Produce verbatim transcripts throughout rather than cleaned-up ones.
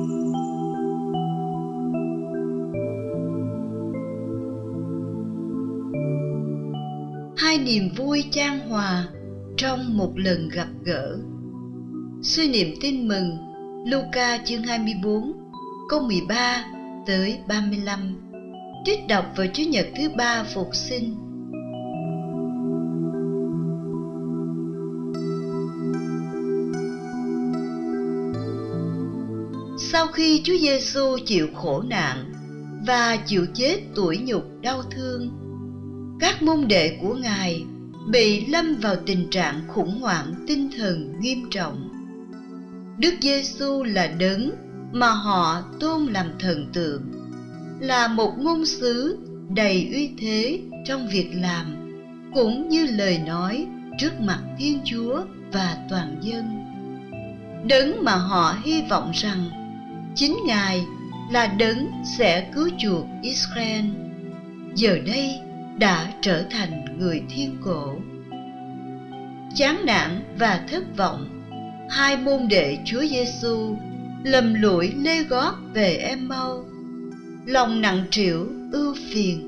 Hai niềm vui chan hòa trong một lần gặp gỡ. Suy niệm tin mừng Luca chương hai mươi bốn câu mười ba tới ba mươi lăm, trích đọc vào Chủ nhật thứ ba Phục sinh. Sau khi Chúa Giêsu chịu khổ nạn và chịu chết tủi nhục đau thương, các môn đệ của Ngài bị lâm vào tình trạng khủng hoảng tinh thần nghiêm trọng. Đức Giêsu là đấng mà họ tôn làm thần tượng, là một ngôn sứ đầy uy thế trong việc làm cũng như lời nói trước mặt Thiên Chúa và toàn dân. Đấng mà họ hy vọng rằng chính Ngài là đấng sẽ cứu chuộc Israel, giờ đây đã trở thành người thiên cổ. Chán nản và thất vọng, hai môn đệ Chúa Giêsu lầm lũi lê gót về Em-mau, lòng nặng trĩu ưu phiền.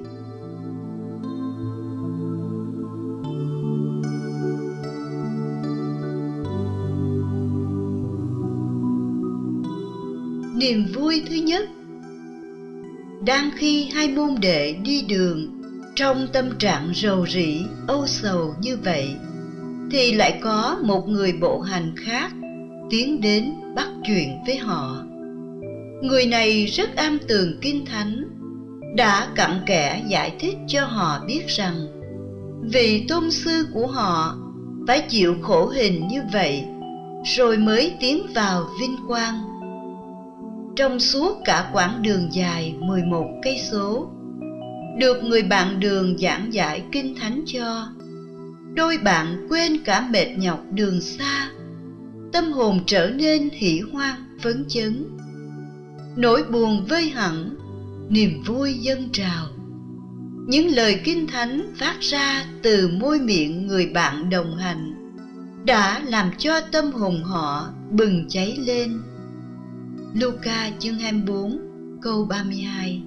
Niềm vui thứ nhất. Đang khi hai môn đệ đi đường trong tâm trạng rầu rĩ, âu sầu như vậy, thì lại có một người bộ hành khác tiến đến bắt chuyện với họ. Người này rất am tường Kinh Thánh, đã cặn kẽ giải thích cho họ biết rằng vị tôn sư của họ phải chịu khổ hình như vậy rồi mới tiến vào vinh quang. Trong suốt cả quãng đường dài mười một cây số, được người bạn đường giảng giải Kinh Thánh cho, đôi bạn quên cả mệt nhọc đường xa, tâm hồn trở nên hỉ hoan phấn chấn. Nỗi buồn vơi hẳn, niềm vui dâng trào. Những lời Kinh Thánh phát ra từ môi miệng người bạn đồng hành đã làm cho tâm hồn họ bừng cháy lên. Luca chương hai mươi bốn câu ba mươi hai.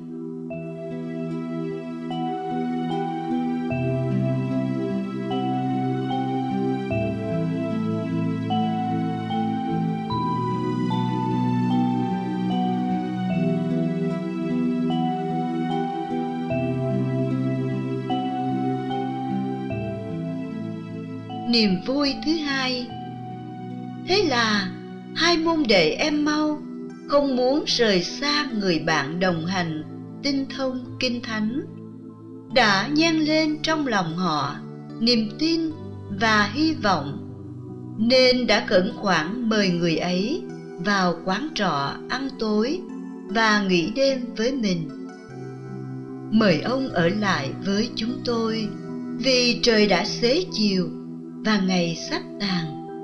Niềm vui thứ hai. Thế là hai môn đệ Em-mau không muốn rời xa người bạn đồng hành tinh thông Kinh Thánh, đã nhen lên trong lòng họ niềm tin và hy vọng, nên đã khẩn khoản mời người ấy vào quán trọ ăn tối và nghỉ đêm với mình. Mời ông ở lại với chúng tôi, vì trời đã xế chiều và ngày sắp tàn.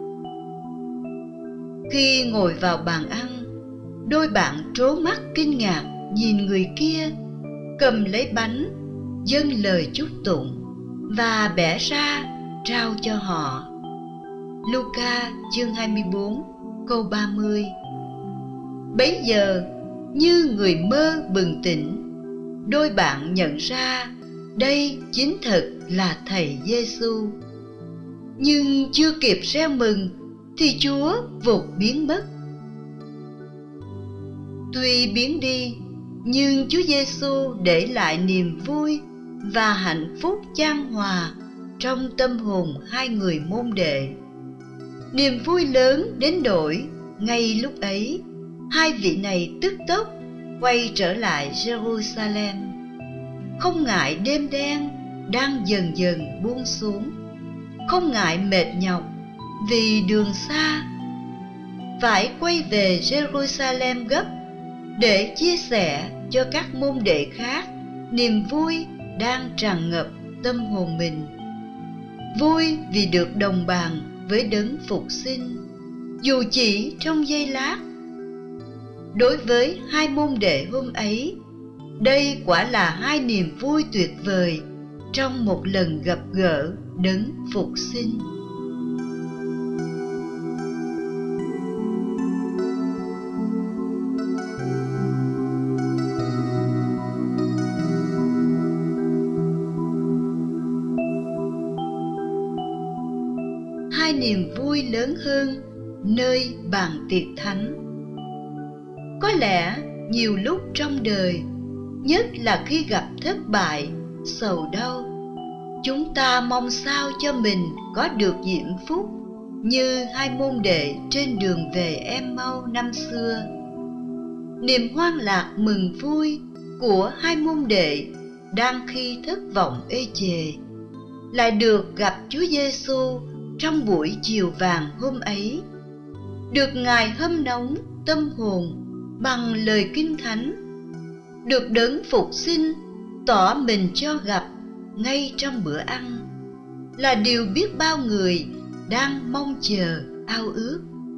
Khi ngồi vào bàn ăn, đôi bạn trố mắt kinh ngạc nhìn người kia cầm lấy bánh, dâng lời chúc tụng và bẻ ra trao cho họ. Luca chương hai mươi bốn câu ba mươi. Bấy giờ, như người mơ bừng tỉnh, đôi bạn nhận ra đây chính thực là thầy Giêsu. Nhưng chưa kịp reo mừng thì Chúa vụt biến mất. Tuy biến đi, nhưng Chúa Giêsu để lại niềm vui và hạnh phúc chan hòa trong tâm hồn hai người môn đệ. Niềm vui lớn đến nỗi ngay lúc ấy, hai vị này tức tốc quay trở lại Jerusalem, không ngại đêm đen đang dần dần buông xuống, không ngại mệt nhọc vì đường xa, phải quay về Jerusalem gấp để chia sẻ cho các môn đệ khác niềm vui đang tràn ngập tâm hồn mình. Vui vì được đồng bàn với đấng phục sinh, dù chỉ trong giây lát. Đối với hai môn đệ hôm ấy, đây quả là hai niềm vui tuyệt vời trong một lần gặp gỡ đấng phục sinh. niềm vui lớn hơn nơi bàn tiệc thánh. Có lẽ nhiều lúc trong đời, nhất là khi gặp thất bại, sầu đau, chúng ta mong sao cho mình có được diễm phúc như hai môn đệ trên đường về Em-mau năm xưa. Niềm hoan lạc mừng vui của hai môn đệ đang khi thất vọng ê chề lại được gặp Chúa Giêsu trong buổi chiều vàng hôm ấy, được Ngài hâm nóng tâm hồn bằng lời kinh thánh, được đấng phục sinh tỏ mình cho gặp ngay trong bữa ăn, là điều biết bao người đang mong chờ ao ước.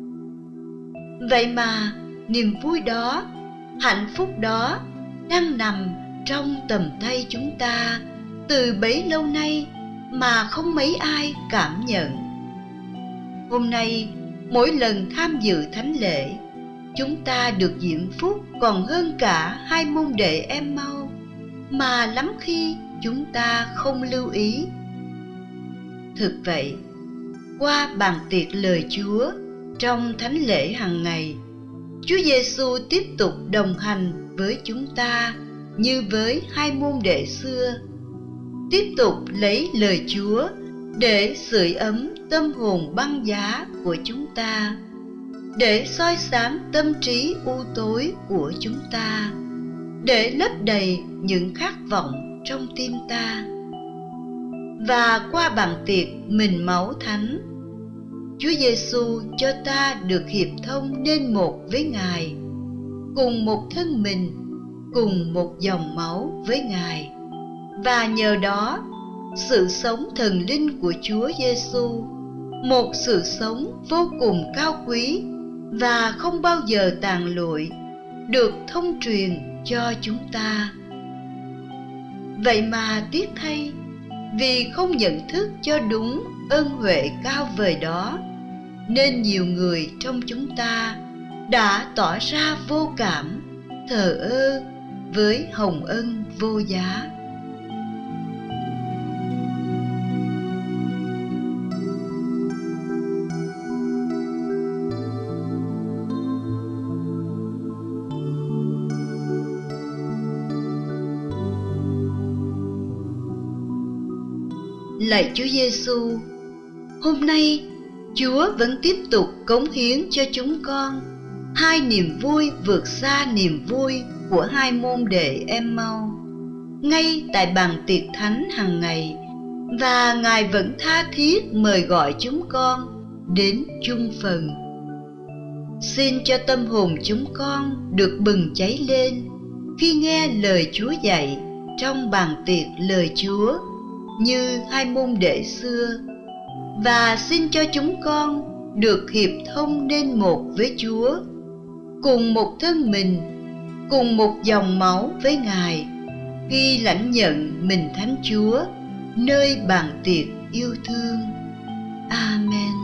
Vậy mà niềm vui đó, hạnh phúc đó đang nằm trong tầm tay chúng ta từ bấy lâu nay mà không mấy ai cảm nhận. Hôm nay, mỗi lần tham dự thánh lễ, chúng ta được diễm phúc còn hơn cả hai môn đệ Em-mau mà lắm khi chúng ta không lưu ý. Thực vậy, qua bàn tiệc lời Chúa trong thánh lễ hàng ngày, Chúa Giêsu tiếp tục đồng hành với chúng ta như với hai môn đệ xưa, tiếp tục lấy lời Chúa để sưởi ấm tâm hồn băng giá của chúng ta, để soi sáng tâm trí u tối của chúng ta, để lấp đầy những khát vọng trong tim ta. Và qua bàn tiệc mình máu thánh, Chúa Giêsu cho ta được hiệp thông nên một với Ngài, cùng một thân mình, cùng một dòng máu với Ngài. Và nhờ đó, sự sống thần linh của Chúa Giêsu, một sự sống vô cùng cao quý và không bao giờ tàn lụi, được thông truyền cho chúng ta. Vậy mà tiếc thay, vì không nhận thức cho đúng ân huệ cao vời đó, nên nhiều người trong chúng ta đã tỏ ra vô cảm, thờ ơ với hồng ân vô giá. Lạy Chúa Giêsu, hôm nay Chúa vẫn tiếp tục cống hiến cho chúng con hai niềm vui vượt xa niềm vui của hai môn đệ Em-mau ngay tại bàn tiệc thánh hàng ngày, và Ngài vẫn tha thiết mời gọi chúng con đến chung phần. Xin cho tâm hồn chúng con được bừng cháy lên khi nghe lời Chúa dạy trong bàn tiệc lời Chúa như hai môn đệ xưa, và xin cho chúng con được hiệp thông nên một với Chúa, cùng một thân mình, cùng một dòng máu với Ngài, khi lãnh nhận mình Thánh Chúa nơi bàn tiệc yêu thương. Amen.